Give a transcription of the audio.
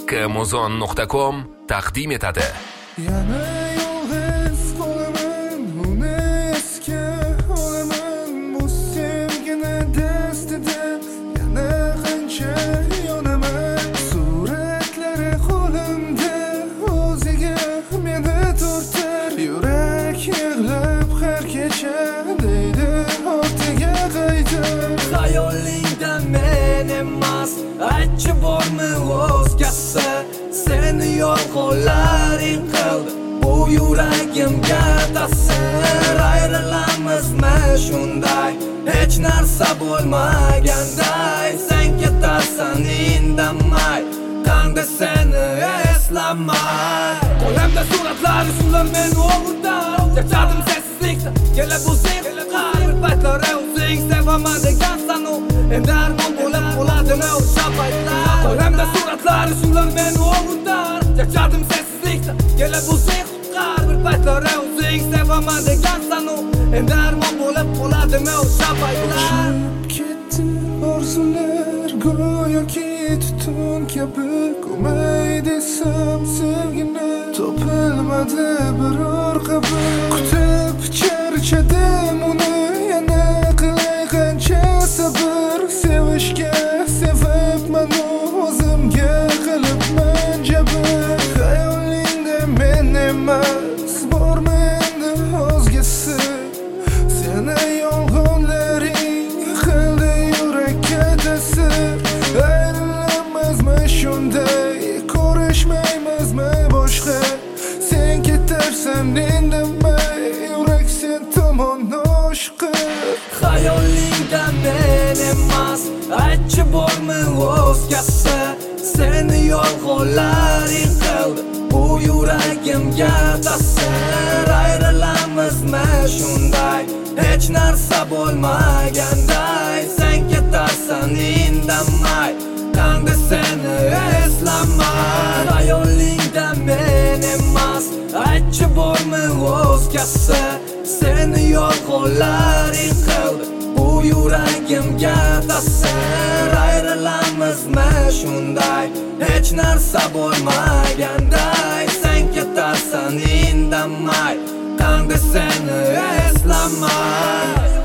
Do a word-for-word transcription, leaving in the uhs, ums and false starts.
Kmuzon nuqta com taqdim etadi. Yana yolg'iz qolaman, uni esga olaman, bu sevgini dastidan yana qancha yonaman. Suratlari qo'limda o'ziga meni tortar, yurak yig'lab har kecha deydi ortiga qaytar. Xayolingda men emas, aytchi bormi o'zgasi, seni yolg'onlaring qildi bu yuragimga ta'sir. Ayrilamizmi shunday, hech narsa bo'lmaganday, sen ketarsan indamay, qanday seni eslamay. Qo'limda suratlar usular men o'g'irdan, charchadim sensizlikda, kelib o'zing qar bir paytlar o'zing sevaman degansan, u endi armon bo'lib qoladimi o'sha paytlar. Qo'limda suratlar usular men o'g'irdan, charchadim sensizlikda, kelib o'zing qar bir paytlar o'zing sevaman degansan, u endi armon bo'lib qoladimi o'sha paytlar. Ketdi orzular go'yoki tutun kabi, ko'may desam sevgini topilmadi biror qabul. Kutib charchadim uni, yana qilay qancha sabr, sevishga sevibman o'zimga qilibman jabr. Xayolingda men emas, bormi endi o'zgasi, seni yolg'onlaring qildi yurakka ta'sir. Ayrilamizmi shunday, ko'rishmaymizmi boshqa, sen ketarsan indamay, yurak sen tomon oshiqib. Xayolingda men emas, aytchi bormi o'zgasi, seni yolg'onlaring qildi bu yuragimga ta'sir. Ayrilamizmi shunday, hech narsa bo'lmaganday, sen ketarsan indamay, qanday seni eslamay. Xayolingda men emas, aytchi bormi o'zgasi, seni yolg'onlaring qildi bu yuragimga ta'sir. Ayrilamizmi shunday, hech narsa bo'lmaganday, sen ketarsan indamay, qanday seni eslamay.